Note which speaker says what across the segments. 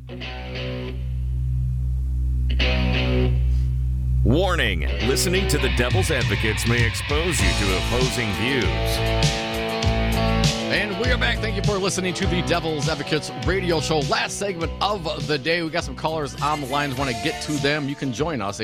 Speaker 1: Warning, listening to the Devil's Advocates may expose you to opposing views.
Speaker 2: And we are back. Thank you for listening to the Devil's Advocates radio show. Last segment of the day. We got some callers on the lines. Want to get to them. You can join us,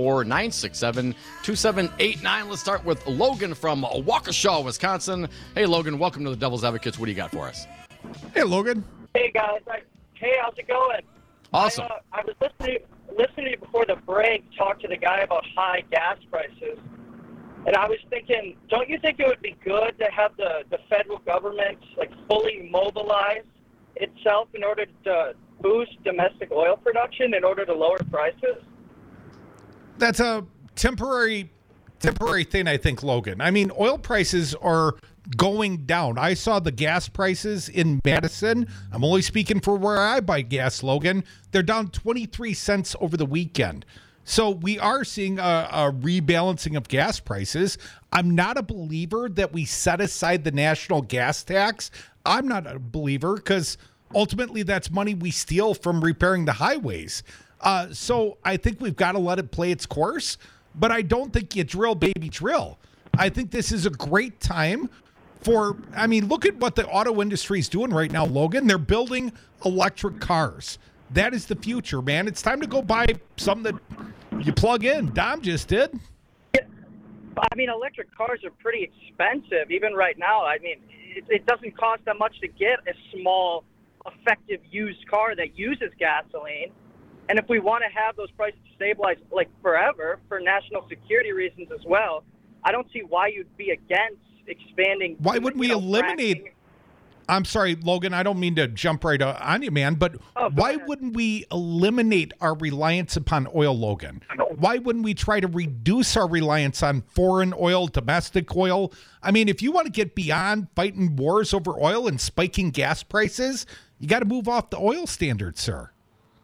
Speaker 2: 844-967-2789. Let's start with Logan from Waukesha, Wisconsin. Hey, Logan, welcome to the Devil's Advocates. What do you got for us?
Speaker 3: Hey, Logan.
Speaker 4: Hey, guys. Hey, how's it going?
Speaker 2: Awesome.
Speaker 4: I was listening to you before the break, talk to the guy about high gas prices. And I was thinking, don't you think it would be good to have the federal government fully mobilize itself in order to boost domestic oil production in order to lower prices?
Speaker 3: That's a temporary thing, I think, Logan. I mean, oil prices are going down. I saw the gas prices in Madison. I'm only speaking for where I buy gas, Logan. They're down 23 cents over the weekend. So we are seeing a rebalancing of gas prices. I'm not a believer that we set aside the national gas tax. I'm not a believer because ultimately that's money we steal from repairing the highways. So I think we've got to let it play its course, but I don't think you drill, baby, drill. I think this is a great time look at what the auto industry is doing right now, Logan. They're building electric cars. That is the future, man. It's time to go buy something that you plug in. Dom just did.
Speaker 4: Yeah. I mean, electric cars are pretty expensive, even right now. I mean, it doesn't cost that much to get a small, effective used car that uses gasoline. And if we want to have those prices stabilized forever for national security reasons as well, I don't see why you'd be against expanding.
Speaker 3: Why wouldn't we eliminate? Fracking. I'm sorry, Logan, I don't mean to jump right on you, man, but why wouldn't we eliminate our reliance upon oil, Logan? Why wouldn't we try to reduce our reliance on foreign oil, domestic oil? I mean, if you want to get beyond fighting wars over oil and spiking gas prices, you got to move off the oil standard, sir.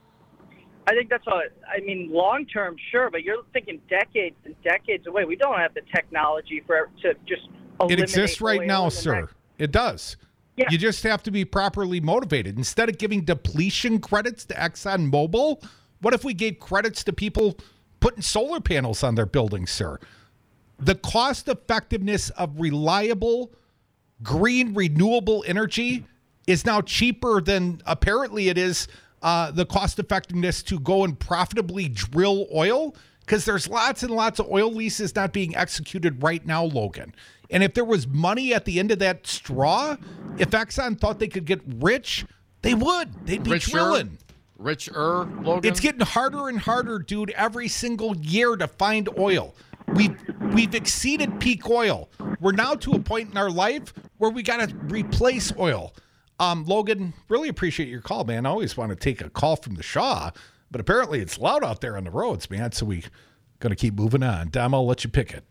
Speaker 4: I think that's long term, sure, but you're thinking decades and decades away. We don't have the technology to just eliminate.
Speaker 3: It exists right now, sir. It does. Yeah. You just have to be properly motivated. Instead of giving depletion credits to ExxonMobil, what if we gave credits to people putting solar panels on their buildings, sir? The cost effectiveness of reliable, green, renewable energy is now cheaper than apparently it is the cost effectiveness to go and profitably drill oil, because there's lots and lots of oil leases not being executed right now, Logan. And if there was money at the end of that straw, if Exxon thought they could get rich, they would. They'd be drilling.
Speaker 2: Richer, Logan?
Speaker 3: It's getting harder and harder, dude, every single year to find oil. We've exceeded peak oil. We're now to a point in our life where we got to replace oil. Logan, really appreciate your call, man. I always want to take a call from the Shaw, but apparently it's loud out there on the roads, man, so we got to keep moving on. Dom, I'll let you pick it.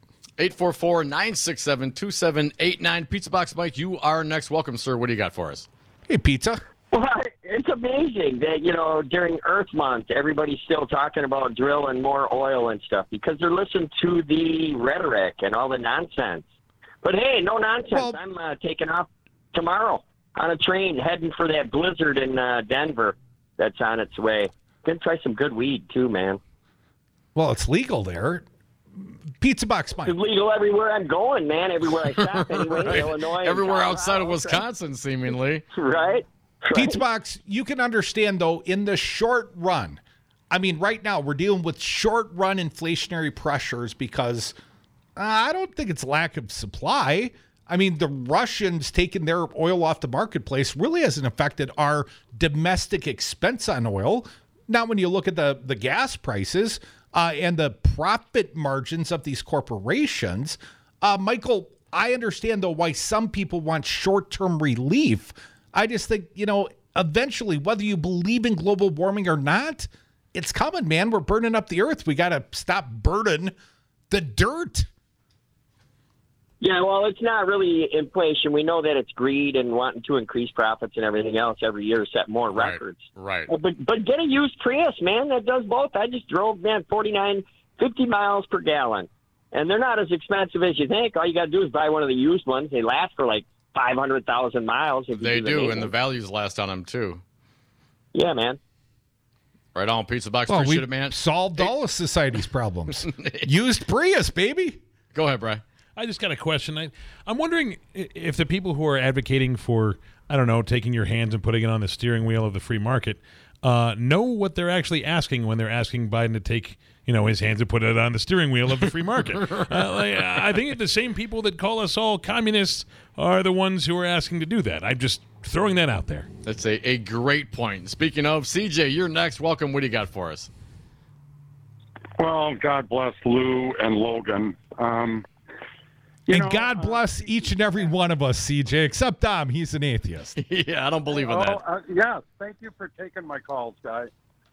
Speaker 2: 844-967-2789. Pizza Box Mike, you are next. Welcome, sir. What do you got for us?
Speaker 3: Hey, Pizza.
Speaker 5: Well, it's amazing that, during Earth Month, everybody's still talking about drilling more oil and stuff because they're listening to the rhetoric and all the nonsense. But, hey, no nonsense. Well, I'm taking off tomorrow on a train heading for that blizzard in Denver that's on its way. Gonna try some good weed, too, man.
Speaker 3: Well, it's legal there. Pizza Box Mike.
Speaker 5: It's legal everywhere I'm going, man. Everywhere I stop, anyway. Right. Illinois.
Speaker 2: Everywhere outside of Wisconsin, seemingly.
Speaker 5: Right.
Speaker 3: Pizza Box, you can understand, though, in the short run, I mean, right now we're dealing with short-run inflationary pressures because I don't think it's lack of supply. I mean, the Russians taking their oil off the marketplace really hasn't affected our domestic expense on oil. Now, when you look at the gas prices and the profit margins of these corporations, Michael, I understand, though, why some people want short-term relief. I just think, eventually, whether you believe in global warming or not, it's coming, man. We're burning up the earth. We got to stop burning the dirt.
Speaker 5: Yeah, well, it's not really inflation. We know that it's greed and wanting to increase profits and everything else every year, set more records.
Speaker 2: Right.
Speaker 5: But get a used Prius, man. That does both. I just drove, 50 miles per gallon. And they're not as expensive as you think. All you got to do is buy one of the used ones. They last for 500,000 miles.
Speaker 2: They do, and the values last on them, too.
Speaker 5: Yeah, man.
Speaker 2: Right on, Pizza Box.
Speaker 3: Well,
Speaker 2: Appreciate
Speaker 3: we
Speaker 2: it, man.
Speaker 3: solved all of society's problems. Used Prius, baby.
Speaker 2: Go ahead, Bri.
Speaker 6: I just got a question. I'm wondering if the people who are advocating for, I don't know, taking your hands and putting it on the steering wheel of the free market know what they're actually asking when they're asking Biden to take, his hands and put it on the steering wheel of the free market. I think the same people that call us all communists are the ones who are asking to do that. I'm just throwing that out there.
Speaker 2: That's a great point. Speaking of, CJ, you're next. Welcome. What do you got for us?
Speaker 7: Well, God bless Lou and Logan.
Speaker 3: God bless each and every one of us, CJ, except Dom. He's an atheist.
Speaker 2: Yeah, I don't believe in that.
Speaker 7: Yes, thank you for taking my calls, guys.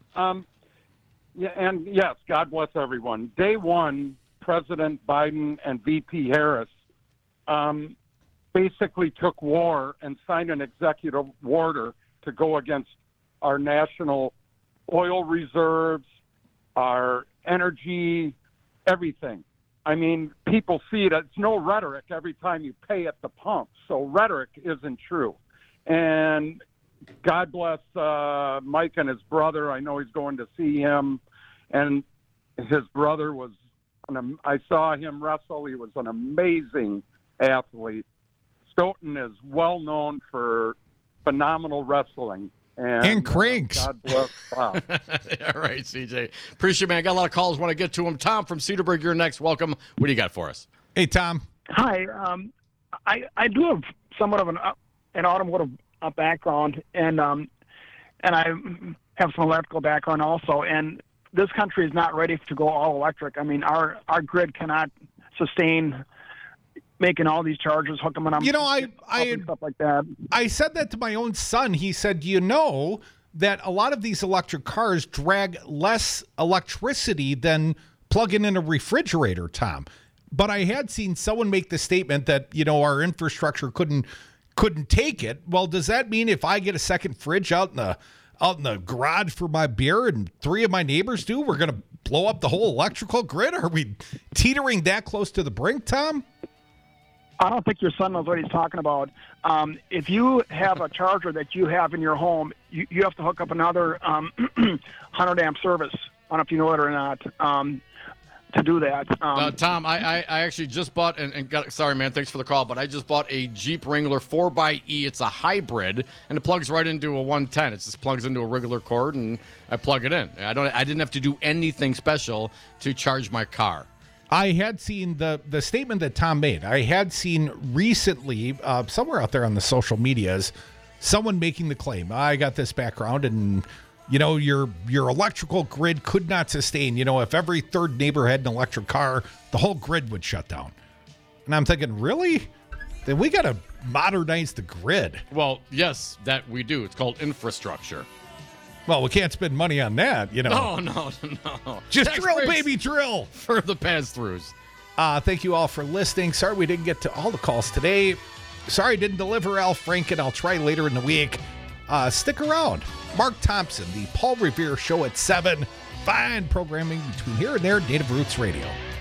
Speaker 7: And yes, God bless everyone. Day one, President Biden and VP Harris basically took war and signed an executive order to go against our national oil reserves, our energy, everything. I mean, people see it. It's no rhetoric every time you pay at the pump. So rhetoric isn't true. And God bless Mike and his brother. I know he's going to see him. And his brother was, I saw him wrestle. He was an amazing athlete. Stoughton is well known for phenomenal wrestling.
Speaker 3: And cranks.
Speaker 7: God bless Bob.
Speaker 2: All right, CJ. Appreciate it, man. I got a lot of calls. Want to get to them. Tom from Cedarburg, you're next. Welcome. What do you got for us?
Speaker 3: Hey, Tom.
Speaker 8: Hi. I do have somewhat of an automotive background, and I have some electrical background also. And this country is not ready to go all electric. I mean, our grid cannot sustain making all these chargers, hook them on, stuff like that.
Speaker 3: I said that to my own son. He said, that a lot of these electric cars drag less electricity than plugging in a refrigerator, Tom. But I had seen someone make the statement that, our infrastructure couldn't take it. Well, does that mean if I get a second fridge out in the garage for my beer and three of my neighbors do, we're going to blow up the whole electrical grid? Are we teetering that close to the brink, Tom?
Speaker 8: I don't think your son knows what he's talking about. If you have a charger that you have in your home, you have to hook up another 100-amp service. I don't know if you know it or not, to do that.
Speaker 2: Tom, I actually just bought, and got, sorry, man, thanks for the call, but I just bought a Jeep Wrangler 4xE. It's a hybrid, and it plugs right into a 110. It just plugs into a regular cord, and I plug it in. I didn't have to do anything special to charge my car.
Speaker 3: I had seen the statement that Tom made. I had seen recently, somewhere out there on the social medias, someone making the claim, I got this background and, your electrical grid could not sustain. If every third neighbor had an electric car, the whole grid would shut down. And I'm thinking, really? Then we got to modernize the grid.
Speaker 2: Well, yes, that we do. It's called infrastructure.
Speaker 3: Well, we can't spend money on that,
Speaker 2: No.
Speaker 3: Just
Speaker 2: Tax
Speaker 3: drill,
Speaker 2: breaks
Speaker 3: baby, drill.
Speaker 2: for the pass-throughs.
Speaker 3: Thank you all for listening. Sorry we didn't get to all the calls today. Sorry I didn't deliver Al Franken. I'll try later in the week. Stick around. Mark Thompson, the Paul Revere Show at 7. Fine programming between here and there, Native Roots Radio.